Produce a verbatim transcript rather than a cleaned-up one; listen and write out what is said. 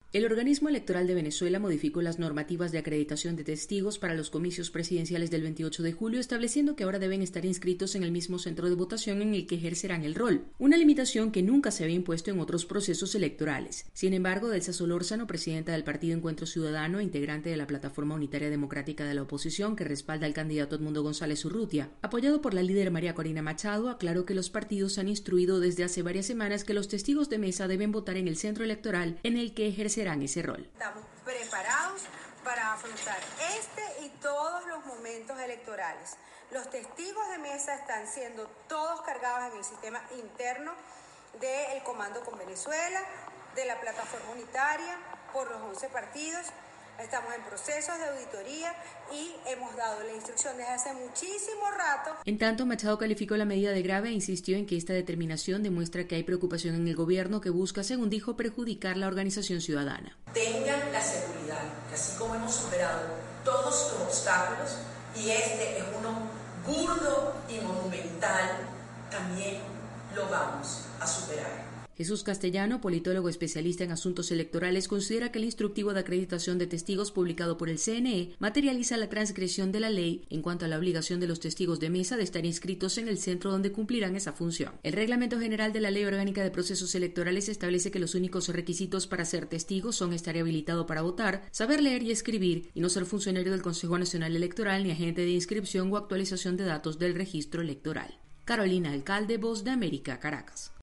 El organismo electoral de Venezuela modificó las normativas de acreditación de testigos para los comicios presidenciales del veintiocho de julio, estableciendo que ahora deben estar inscritos en el mismo centro de votación en el que ejercerán el rol, una limitación que nunca se había impuesto en otros procesos electorales. Sin embargo, Delsa Solórzano, presidenta del partido Encuentro Ciudadano e integrante de la Plataforma Unitaria Democrática de la Oposición, que respalda al candidato Edmundo González Urrutia, apoyado por la líder María Corina Machado, aclaró que los partidos han instruido desde hace varias semanas que los testigos de mesa deben votar en el centro electoral en el que ejercerán ese rol. Estamos preparados para afrontar este y todos los momentos electorales. Los testigos de mesa están siendo todos cargados en el sistema interno del Comando con Venezuela, de la Plataforma Unitaria, por los once partidos. Estamos en procesos de auditoría y hemos dado la instrucción desde hace muchísimo rato. En tanto, Machado calificó la medida de grave e insistió en que esta determinación demuestra que hay preocupación en el gobierno que busca, según dijo, perjudicar la organización ciudadana. Tengan la seguridad que así como hemos superado todos los obstáculos, y este es uno burdo y monumental, también lo vamos a superar. Jesús Castellano, politólogo especialista en asuntos electorales, considera que el instructivo de acreditación de testigos publicado por el C N E materializa la transgresión de la ley en cuanto a la obligación de los testigos de mesa de estar inscritos en el centro donde cumplirán esa función. El Reglamento General de la Ley Orgánica de Procesos Electorales establece que los únicos requisitos para ser testigo son estar habilitado para votar, saber leer y escribir y no ser funcionario del Consejo Nacional Electoral ni agente de inscripción o actualización de datos del registro electoral. Carolina Alcalde, Voz de América, Caracas.